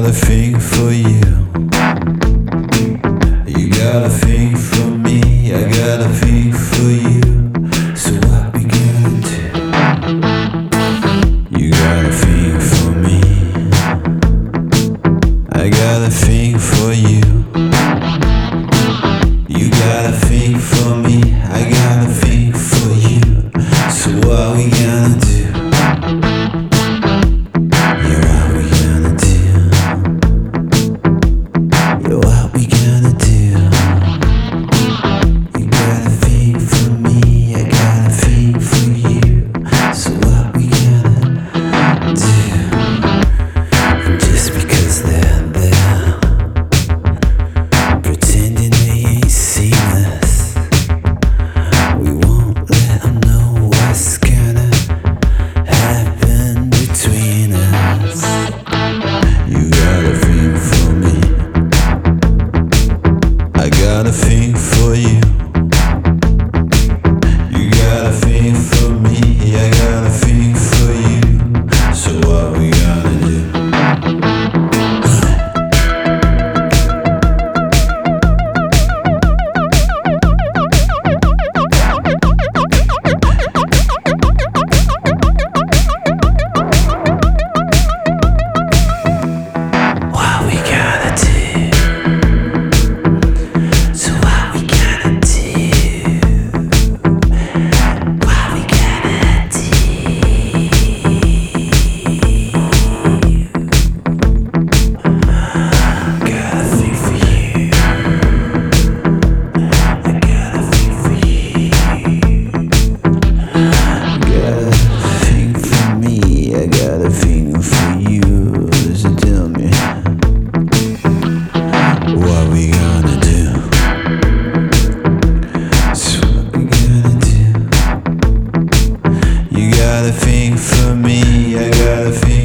got a thing for you. You got a thing for me. I got a thing for you. So what we gonna do? You got a thing for me. I got a thing for you. You got a thing for me. I got a thing for you. So what we gonna do? I got a thing for you. You got a thing for me. I got a thing for you. So what we gonna do? You got a thing for me, I got a thing